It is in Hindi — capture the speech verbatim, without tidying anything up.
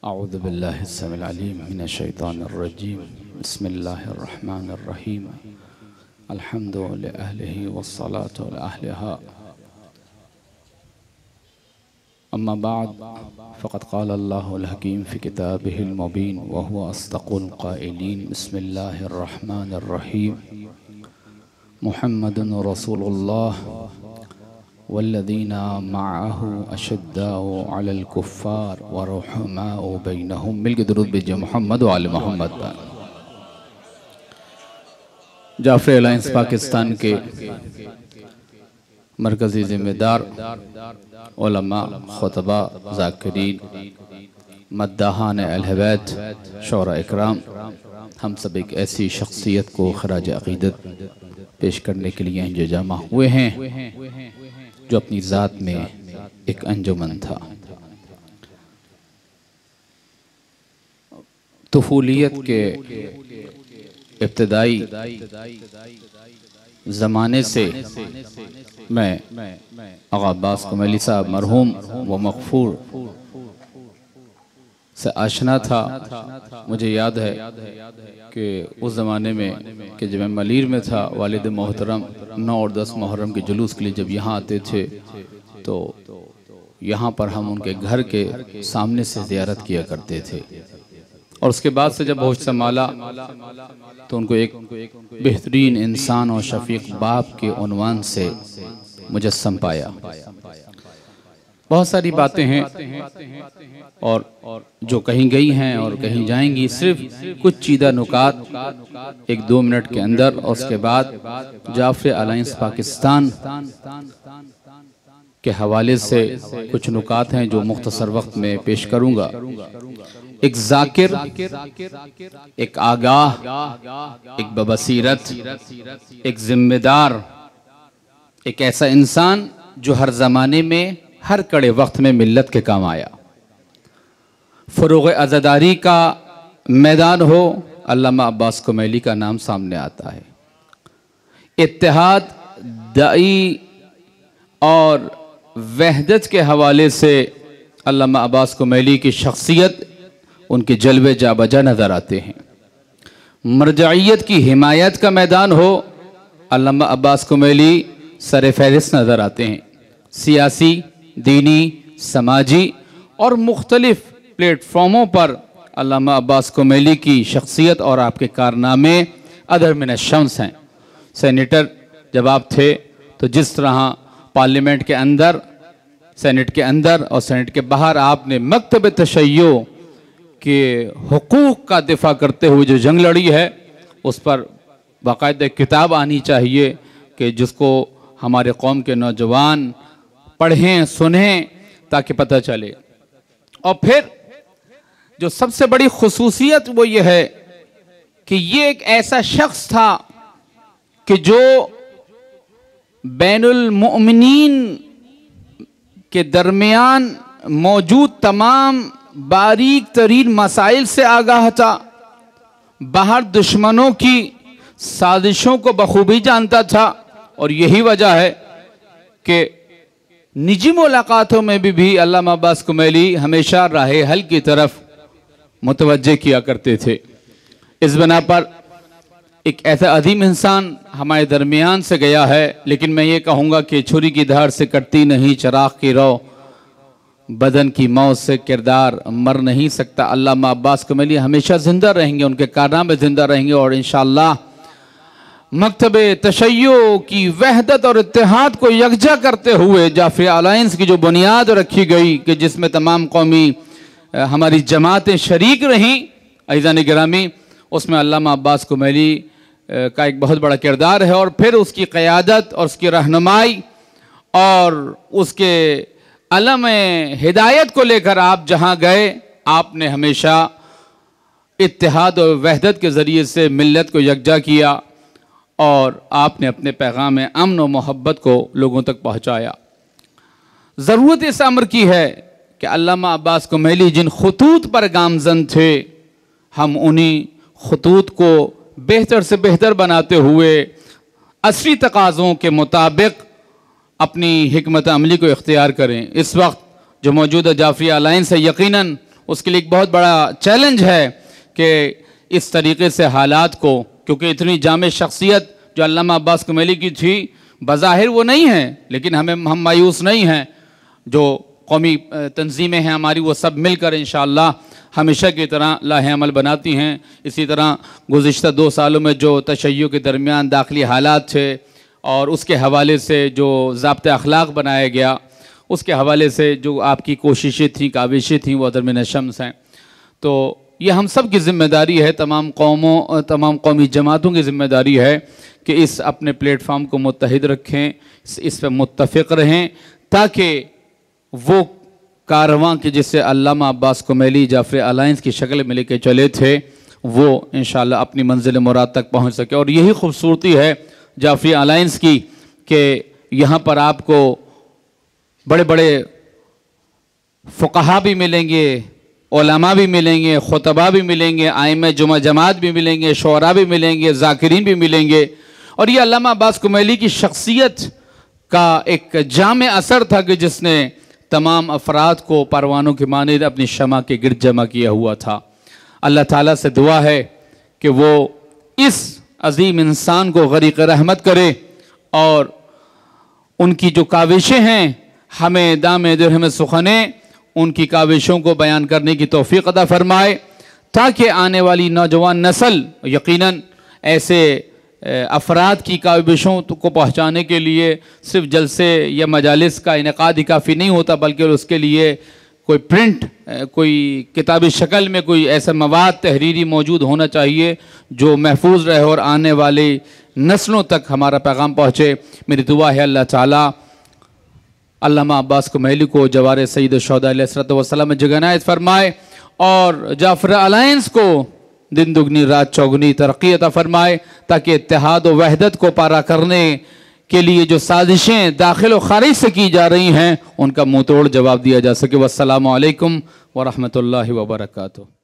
अऊज़ु बिल्लाहि स्समीउल अलीम मिनश शैतानिर रजीम बिस्मिल्लाहिर रहमानिर रहीम अल्हम्दु लिअहलिही वस्सलातु अला अहलिहा अम्मा बाद फ़क़द क़ाल अल्लाहुल हकीम फ़ी किताबिहिल मुबीन व हुवा अस्दक़ुल क़ाइलीन बिस्मिल्लाहिर रहमानिर रहीम मुहम्मदुन रसूलुल्लाह वल्लज़ीना मअहु अशद्दाउ अलल कुफ़्फ़ार व रुहमाउ बैनहुम। मिलके दुरूद भेजिए मोहम्मद व आले मोहम्मद पर। जाफ़री अलायंस पाकिस्तान के मरकज़ी ज़िम्मेदार उलमा, खुतबा, ज़ाकिरीन, मद्दाहान अहले बैत, शोरा इकराम, हम सब एक ऐसी शख्सियत को खराज अक़ीदत पेश करने के लिए जो जमा हुए हैं जो अपनी ज़ात में एक अंजुमन था। तुफूलियत के इब्तिदाई ज़माने से मैं आगा अब्बास कुमैली साहब मरहूम व मग़फ़ूर से आशना था। मुझे याद है कि उस ज़माने में कि जब मैं मलीर में था, वालिद मोहतरम नौ और दस मुहर्रम के जुलूस के लिए जब यहाँ आते थे तो यहाँ पर हम उनके घर के सामने से ज़ियारत किया करते थे। और उसके बाद से जब होश संभाला तो उनको एक बेहतरीन इंसान और शफीक बाप के उन्वान से मुजस्सम पाया। बहुत सारी बातें हैं और जो कहीं गई हैं और कहीं जाएंगी, सिर्फ कुछ चीदा नुकात एक दो मिनट के अंदर, और उसके बाद जाफ़री अलायंस पाकिस्तान के हवाले से कुछ नुकात हैं जो मुख्तसर वक्त में पेश करूंगा। एक जाकिर, एक आगाह, एक बबसीरत, एक जिम्मेदार, एक ऐसा इंसान जो हर ज़माने में हर कड़े वक्त में मिल्लत के काम आया। फ़ुरूग़ अज़ादारी का मैदान हो, अल्लामा अब्बास कुमैली का नाम सामने आता है। इत्तेहाद, दाई और वहदत के हवाले से अल्लामा अब्बास कुमैली की शख्सियत, उनके जलवे जा बजा नज़र आते हैं। मरजाइयत की हिमायत का मैदान हो, अल्लामा अब्बास कुमैली सर फहरिस्त नज़र आते हैं। सियासी, दीनी, समाजी और मुख्तलिफ प्लेटफॉर्मों पर अल्लामा अब्बास कुमैली की शख्सियत और आपके कारनामे अदर मिन अश-शम्स हैं। सेनेटर जब आप थे तो जिस तरह पार्लियामेंट के अंदर, सेनेट के अंदर और सेनेट के बाहर आपने मकतब तशय्यो के हुकूक का दिफा करते हुए जो जंग लड़ी है, उस पर बाकायदा किताब आनी चाहिए कि जिसको हमारे कौम के नौजवान पढ़ें, सुनें, ताकि पता चले। और फिर जो सबसे बड़ी खुसूसियत वो ये है कि ये एक ऐसा शख्स था कि जो बैनुल मुअमिनीन के दरमियान मौजूद तमाम बारीक तरीन मसाइल से आगाह था, बाहर दुश्मनों की साजिशों को बखूबी जानता था। और यही वजह है कि निजी मुलाकातों में भी, भी अल्लामा अब्बास कुमैली हमेशा राहे हल की तरफ मुतवज्जे किया करते थे। इस बना पर एक ऐसा अजीम इंसान हमारे दरमियान से गया है, लेकिन मैं ये कहूँगा कि छुरी की धार से कटती नहीं चिराग की रो, बदन की मौत से किरदार मर नहीं सकता। अल्लामा अब्बास कुमैली हमेशा जिंदा रहेंगे, उनके कारनामे जिंदा रहेंगे और इंशाअल्लाह मकतबे तशय्यो की वहदत और इत्तेहाद को यकजा करते हुए जाफ़री अलायंस की जो बुनियाद रखी गई कि जिसमें तमाम कौमी हमारी जमातें शरीक रहीं, अज़ीज़ान गिरामी, उसमें अल्लामा अब्बास कुमैली का एक बहुत बड़ा किरदार है। और फिर उसकी क़यादत और उसकी रहनुमाई और उसके अलम हिदायत को लेकर आप जहाँ गए, आपने हमेशा इत्तेहाद और वहदत के ज़रिए से मिल्लत को यकजा किया और आपने अपने पैगाम अमन और मोहब्बत को लोगों तक पहुँचाया। ज़रूरत इस अमर की है कि अल्लामा अब्बास कुमैली जिन खतूत पर गामज़न थे, हम उन्हीं खतूत को बेहतर से बेहतर बनाते हुए असरी तकाज़ों के मुताबिक अपनी हिकमत अमली को इख्तियार करें। इस वक्त जो मौजूदा जाफ़री अलायंस है, यकीनन उसके लिए एक बहुत बड़ा चैलेंज है कि इस तरीके से हालात को, क्योंकि इतनी जामे शख्सियत जो अल्लामा अब्बास कुमैली की थी बज़ाहिर वो नहीं है, लेकिन हमें हम मायूस नहीं हैं। जो कौमी तंजीमें हैं हमारी वो सब मिलकर इंशाअल्लाह हमेशा की तरह लाहे अमल बनाती हैं। इसी तरह गुज़िश्ता दो सालों में जो तशय्युअ के दरमियान दाखिली हालात थे और उसके हवाले से जो ज़ाब्ते अखलाक बनाया गया, उसके हवाले से जो आपकी कोशिशें थीं, काविशें थीं, वो अदर शम्स हैं। तो ये हम सब की ज़िम्मेदारी है, तमाम कौमों तमाम कौमी जमातों की ज़िम्मेदारी है कि इस अपने प्लेटफार्म को मुत्तहिद रखें, इस, इस पर मुत्तफ़िक़ रहें, ताकि वो कारवां के जिससे अल्लामा अब्बास कुमैली जाफ़री अलायंस की शक्ल में लेके चले थे वो इंशाअल्लाह अपनी मंजिल मुराद तक पहुँच सके। और यही खूबसूरती है जाफ़री अलायंस की कि यहाँ पर आपको बड़े बड़े फ़ुक़हा भी मिलेंगे, उलमा भी मिलेंगे, खुतबा भी मिलेंगे, आइम्मा जुमा जमात भी मिलेंगे, शोरा भी मिलेंगे, ज़ाकिरीन भी मिलेंगे। और ये अल्लामा अब्बास कुमैली की शख्सियत का एक जामे असर था कि जिसने तमाम अफराद को परवानों के मानिद अपनी शमा के गिर्द जमा किया हुआ था। अल्लाह ताला से दुआ है कि वो इस अजीम इंसान को गरीक़ रहमत करे और उनकी जो काविशें हैं हमें दामे दिरहम सुखने उनकी काविशों को बयान करने की तौफीक अता फरमाए, ताकि आने वाली नौजवान नस्ल यकीनन ऐसे अफराद की काविशों को पहुँचाने के लिए सिर्फ जलसे या मजालिस का इनेकाद ही काफ़ी नहीं होता, बल्कि उसके लिए कोई प्रिंट, कोई किताबी शक्ल में कोई ऐसा मवाद तहरीरी मौजूद होना चाहिए जो महफूज रहे और आने वाली नस्लों तक हमारा पैगाम पहुँचे। मेरी दुआ है अल्लाह ताला अल्लामा अब्बास कुमैली को जवार सईद शुहदा अलैहिस्सलातु वस्सलाम में जगह इनायत फरमाए और जाफ़री अलायंस को दिन दुगनी रात चौगनी तरक्की अता फरमाए, ताकि इत्तेहाद व वहदत को पारा करने के लिए जो साजिशें दाखिल व खारिज से की जा रही हैं उनका मुंह तोड़ जवाब दिया जा सके। वस्सलामु अलैकुम व रहमतुल्लाहि व बरकातुहू।